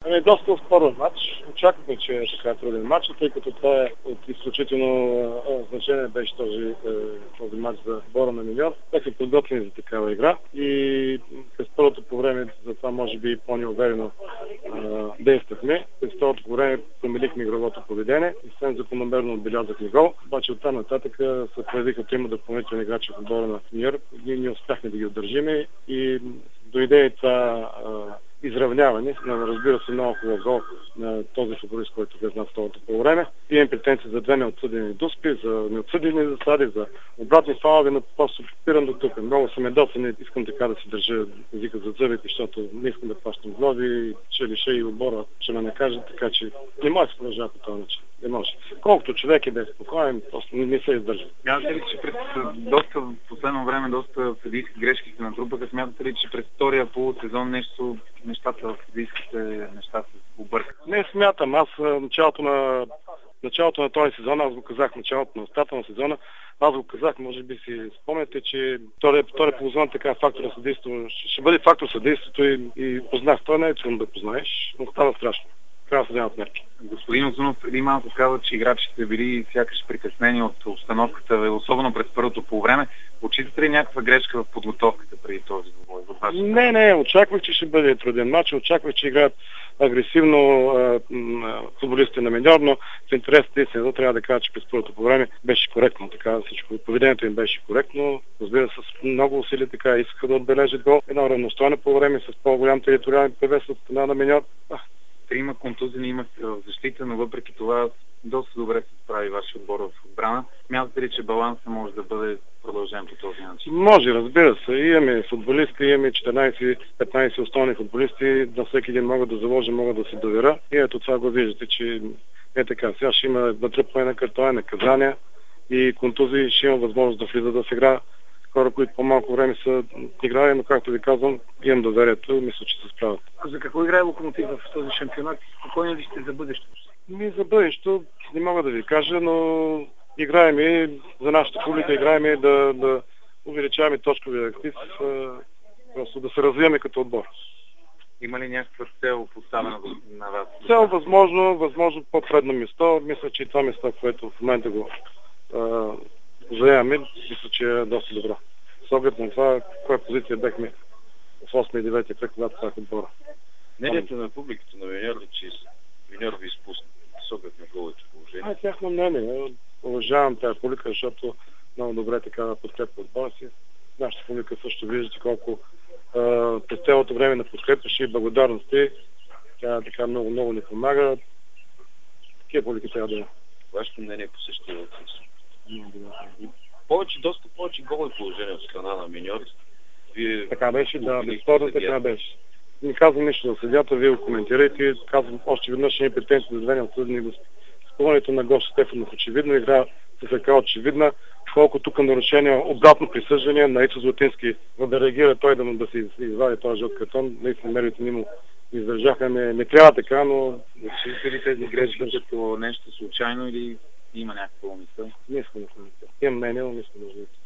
Доста спорен матч. Очаквахме, че е така труден матч, тъй като това е от изключително значение беше този матч за отбора на Миньор. Бяха подготвени за такава игра и през първото по време, за това може би по-неуверено действахме. През второто по време промелихме игровото поведение и съвсем закономерно отбелязахме гол. Обаче оттам нататък се появиха трима допълнителни играчи в отбора на Миньор. Ние не успяхме да ги удържиме и дойде и това изравняване, разбира се, много хубав гол на този футболист, който влезе на второто по време. Имам претенции за две неотсъдени дуспи, за неотсъдени засади, за обратни фалове, но просто спирам до тук. Много съм ядосан, искам така да си държа езика за зъбите, защото не искам да плащам глоби, че лиша и отбора ще ме накажат, така че не може да се продължава по този начин. Не може. Колкото човек е безпокоен, просто не се издържа. Смятате ли, че през последно време доста съдийски грешки се натрупаха? Смятате ли, че през втория полусезон нещата в съдийските неща се объркат? Не смятам. Аз началото на този сезон, аз го казах, началото на остата на сезона, аз го казах, може би си спомняте, че втория полузон така фактор на съдейството ще бъде фактор съдейството и познах. Това не е трудно да познаеш, но става страшно. Трябва да се вземат мерки. Господин Озунов преди малко каза, че играчите били сякаш притеснени от обстановката, особено през първото полувреме. Отчитате ли някаква грешка в подготовката преди този двубой? Не, очаквах, че ще бъде труден матч, очаквах, че играят агресивно футболистите на Миньор, но в интересите си трябва да кажа, че през първото полувреме беше коректно. Така всичко. Поведението им беше коректно. Разбира се, с много усилия така искаха да отбележат гол. Едно равностойно полувреме с по-голям териториален превес от страна на Миньор. Има контузини, има защита, но въпреки това доста добре се справи вашия отбор в отбрана. Смятате ли, че балансът може да бъде продължен по този начин? Може, разбира се. Имаме футболисти, имаме 14-15 основни футболисти, на всеки един могат да заложа, могат да се доверя. И ето това го виждате, че е така. Сега ще има натръпване на картони, наказания и контузии, ще има възможност да влиза да се игра. Хора, които по-малко време са играли, но както ви казвам, имам доверието, мисля, че се справят. За какво играе Локомотив в този шампионат? Спокойни ли сте за бъдещето? За бъдещето не мога да ви кажа, но играем и за нашата публика, играем и да увеличаваме точковия актив, просто да се развиваме като отбор. Има ли някаква цел поставена на вас? Цел възможно по-предно место. Мисля, че и това место, което в момента го заемаме, мисля, че е доста добро. С оглед на това, коя позиция бехме в 8 и 9 кръг, когато това е отбора. Мнението на публиката на Миньор ли, че Миньор ви изпусна с оглед на голото положение? Тяхно мнение. Уважавам тази публика, защото много добре така подкрепа отбора си. Нашата публика също виждате колко през цялото време на подкрепваше и благодарности. Тя така много ни помага. Такива публики трябва да има. Вашето мнение по същия въпрос? Доста повече голови положение от страна на Миньор. Така беше, да, безспорно така беше. Не казвам нищо за съдията, вие го коментирайте. Казвам още веднъж, че не претенции за две неотсъдени гости. Спомнянето на Гоша Стефанов очевидно, игра с ръка очевидна, колкото към нарушение, обратно присъждане на Ицо Златински, за да реагира той да се извади този жълт картон. Наистина мерите ни му издържаха. Не трябва така, но... Считате ли тези грешки като нещо случайно или има някаква умисъл? Не искам да коментирам. Имам мнение, но не искам да